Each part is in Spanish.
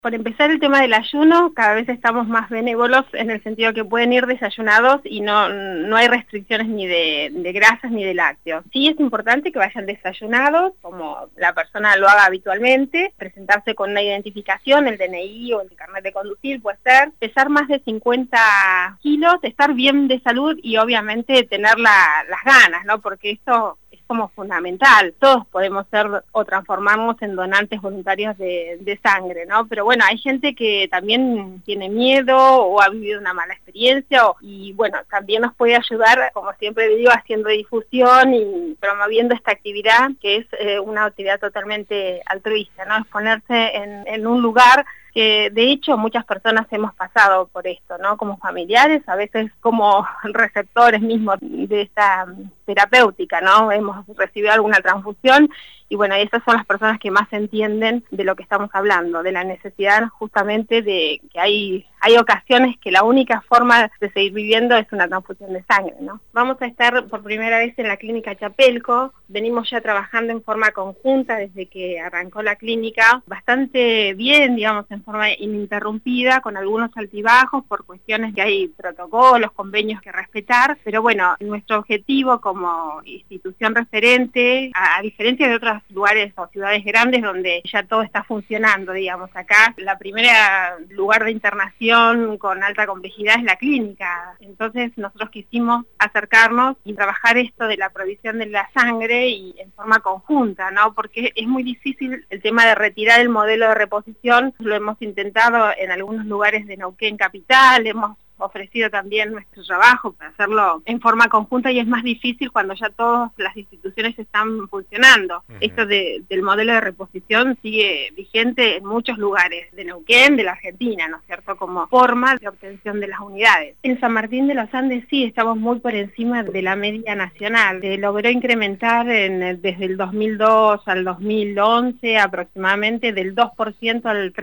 Por empezar, el tema del ayuno, cada vez estamos más benévolos en el sentido que pueden ir desayunados y no hay restricciones ni de grasas ni de lácteos. Sí es importante que vayan desayunados, como la persona lo haga habitualmente, presentarse con una identificación, el DNI o el carnet de conducir, puede ser, pesar más de 50 kilos, estar bien de salud y obviamente tener las ganas, ¿no? Porque esto es como fundamental. Todos podemos ser o transformarnos en donantes voluntarios de sangre, ¿no? Pero bueno, hay gente que también tiene miedo o ha vivido una mala experiencia y bueno, también nos puede ayudar, como siempre digo, haciendo difusión y promoviendo esta actividad que es una actividad totalmente altruista, ¿no? Es ponerse en un lugar que de hecho muchas personas hemos pasado por esto, ¿no? Como familiares, a veces como receptores mismos de esta terapéutica, ¿no? Hemos recibido alguna transfusión y bueno, esas son las personas que más entienden de lo que estamos hablando, de la necesidad justamente de que hay ocasiones que la única forma de seguir viviendo es una transfusión de sangre, ¿no? Vamos a estar por primera vez en la clínica Chapelco, venimos ya trabajando en forma conjunta desde que arrancó la clínica, bastante bien, digamos, en forma ininterrumpida, con algunos altibajos por cuestiones que hay protocolos, convenios que respetar, pero bueno, nuestro objetivo como institución referente, a diferencia de otros lugares o ciudades grandes donde ya todo está funcionando, digamos, acá la primera lugar de internación con alta complejidad es la clínica, entonces nosotros quisimos acercarnos y trabajar esto de la provisión de la sangre y en forma conjunta, ¿no? Porque es muy difícil el tema de retirar el modelo de reposición, lo hemos intentado en algunos lugares de Neuquén capital, hemos ofrecido también nuestro trabajo para hacerlo en forma conjunta y es más difícil cuando ya todas las instituciones están funcionando. Esto del modelo de reposición sigue vigente en muchos lugares de Neuquén, de la Argentina, ¿no es cierto?, como forma de obtención de las unidades. En San Martín de los Andes sí, estamos muy por encima de la media nacional. Se logró incrementar desde el 2002 al 2011 aproximadamente del 2% al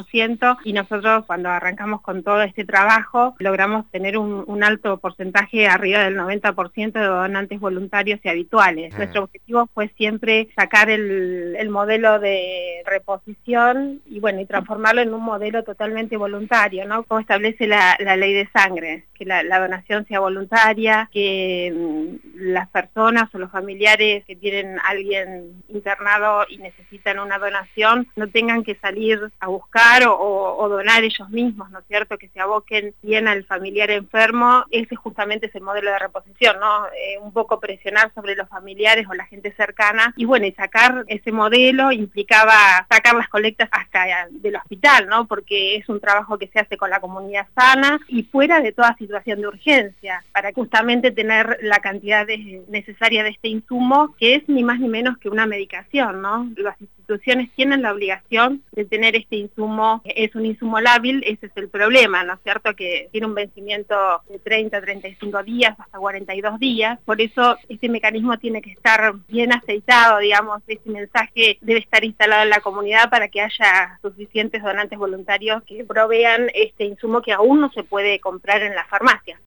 30% y nosotros cuando arrancamos con todo este trabajo logramos tener un alto porcentaje arriba del 90% de donantes voluntarios y habituales. Nuestro objetivo fue siempre sacar el modelo de reposición y bueno, y transformarlo en un modelo totalmente voluntario, ¿no? Como establece la ley de sangre, que la donación sea voluntaria, que las personas o los familiares que tienen a alguien internado y necesitan una donación no tengan que salir a buscar o donar ellos mismos, ¿no es cierto?, que se aboquen bien al familiar enfermo. Ese justamente es el modelo de reposición, ¿no? Un poco presionar sobre los familiares o la gente cercana y bueno, y sacar ese modelo implicaba sacar las colectas hasta del hospital, ¿no? Porque es un trabajo que se hace con la comunidad sana y fuera de toda situación de urgencia, para justamente tener la cantidad necesaria de este insumo, que es ni más ni menos que una medicación, ¿no? Las instituciones tienen la obligación de tener este insumo, es un insumo lábil, ese es el problema, ¿no es cierto?, que tiene un vencimiento de 30, 35 días, hasta 42 días, por eso este mecanismo tiene que estar bien aceitado, digamos, este mensaje debe estar instalado en la comunidad para que haya suficientes donantes voluntarios que provean este insumo que aún no se puede comprar en la farmacia.